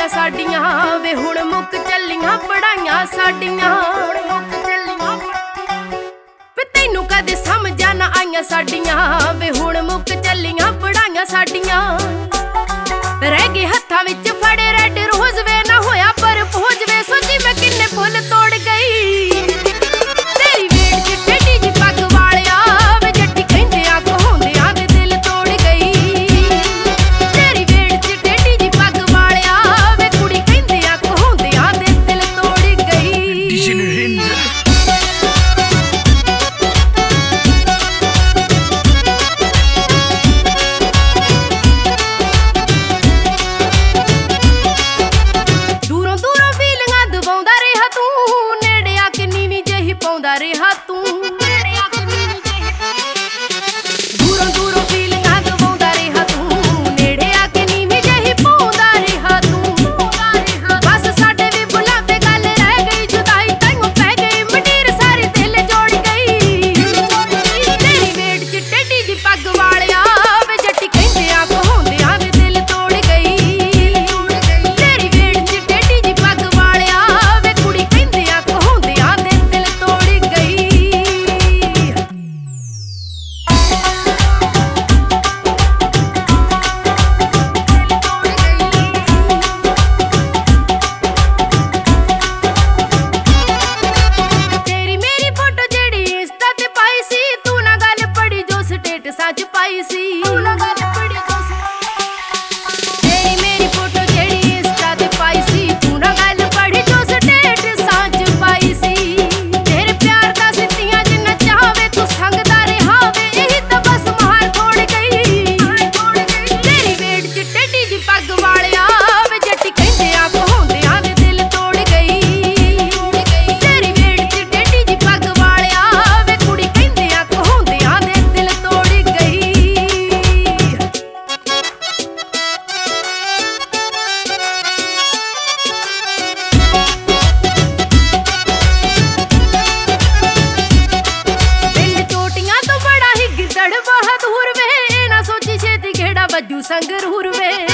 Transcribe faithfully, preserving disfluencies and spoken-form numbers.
ਪੜਾਈਆਂ ਸਾਡੀਆਂ ਵੇ ਹੁਣ ਮੁੱਕ ਚੱਲੀਆਂ ਪੜਾਈਆਂ ਸਾਡੀਆਂ ਵੇ ਤੈਨੂੰ ਕਦੇ ਸਮਝਾਂ ਨਾ ਆਈਆਂ ਸਾਡੀਆਂ ਵੇ ਹੁਣ ਮੁੱਕ ਚੱਲੀਆਂ ਪੜਾਈਆਂ ਸਾਡੀਆਂ ਰਹਿ ਗਏ ਹੱਥਾਂ ਵਿੱਚ ਫੜੇ ਰੈਡ ਰੋਜ਼ ਵੇ ਨਾ ਹੋਇਆ ਪਰ ਪਹੁੰਚ ਵੇ ਸੋਚੀ ਮੈਂ ਕਿੰਨੇ ਫੁੱਲ ਤੋੜ ਗਈ ਤੇਰੀ ਵੇੜ ਚ ਟੇਢੀ ਜੀ ਪੱਗ ਵਾਲਿਆ ਵੇ ਜੱਟੀ ਕਹਿੰਦਿਆਂ ਕਹਾਉਂਦਿਆਂ ਦੇ ਦਿਲ ਤੋੜ ਗਈ ਤੇਰੀ ਵੇੜ ਚ ਟੇਢੀ ਜੀ ਪੱਗ ਵਾਲਿਆ ਵੇ ਕੁੜੀ ਕਹਿੰਦਿਆਂ ਕਹਾਉਂਦਿਆਂ ਦੇ ਦਿਲ ਤੋੜ ਗਈ ਪਾਉਂਦਾ ਰਿਹਾ ਤੂੰ ਦੂਰੋਂ ਦੂਰੋਂ ਫੀਲਿੰਗਾਂ ਦਵਾਉਂਦਾ ਰਿਹਾ ਤੂੰ ਨੇੜੇ ਆ ਕੇ ਨੀਵੀਂ ਜਿਹੀ ਪਾਉਂਦਾ ਰਿਹਾ ਤੂੰ ਬਸ ਸਾਡੇ ਵੀ ਬੁੱਲਾਂ ਤੇ ਗੱਲ ਰਹਿ ਗਈ ਜੁਦਾਈ ਤਾਈਓ ਪੈ ਗਈ ਮੰਡੀਰ ਸਾਰੀ ਦਿਲ ਜੋੜ ਗਈ ਤੇਰੀ ਵੇੜ ਚ ਟੇਢੀ ਜੀ ਪੱਗ ਵਾਲਿਆ ਵੇ ਜੱਟੀ ਕਹਿੰਦਿਆਂ ਕਹਾਉਂਦਿਆਂ ਦੇ ਦਿਲ ਤੋੜ ਗਈ ਤੇਰੀ ਵੇੜ ਚ ਟੇਢੀ ਜੀ ਪੱਗ ਵਾਲਿਆ ਵੇ ਕੁੜੀ ਕਹਿੰਦਿਆਂ ਕਹਾਉਂਦਿਆਂ ਦੇ ਦਿਲ ਤੋੜ ਸੱਚ ਪਾਈ ਸੀ ਤੂੰ ਨਾ ਗੱਲ ਪੜੀ ਤੇਰੀ ਮੇਰੀ ਫੋਟੋ ਜਿਹੜੀ ਇੰਸਟਾ ਤੇ ਪਾਈ ਸੀ ਤੂੰ ਨਾ ਗੱਲ ਪੜੀ ਜੋ ਸਟੇਟਸਾਂ ਚ ਪਾਈ ਸੀ ਤੇਰੇ ਪਿਆਰ ਦਾ ਸਿੱਤੀਆਂ ਜਿੰਨਾ ਚਾਹਵੇ ਤੂੰ ਸੰਗਦਾ ਰਿਹਾ ਵੇ ਇਹੀ ਤਾਂ ਬਸ ਮਾਰ ਥੋੜ ਗਈ ਤੇਰੀ ਵੇੜ ਚ ਟੇਢੀ ਜੀ ਪੱਗ ਵਾਲਿਆ ਵੇ ਜੱਟੀ ਕਹਿੰਦਿਆਂ ਕਹਾਉਂਦਿਆਂ ਦੇ ਦਿਲ ਤੋੜ ਗਈ ਤੇਰੀ ਵੇੜ ਚ ਟੇਢੀ ਜੀ ਪੱਗ ਵਾਲਿਆ ਵੇ ਕੁੜੀ ਕਹਿੰਦਿਆਂ ਕਹਾਉਂਦਿਆਂ ਦੇ ਦਿਲ ਤੋੜ ਬਹਾਦੁਰ ਵੇ ਨਾ ਸੋਚੀ ਛੇਤੀ ਖੇੜਾ ਵੱਜੂ ਸੰਗਰੂਰ ਵੇ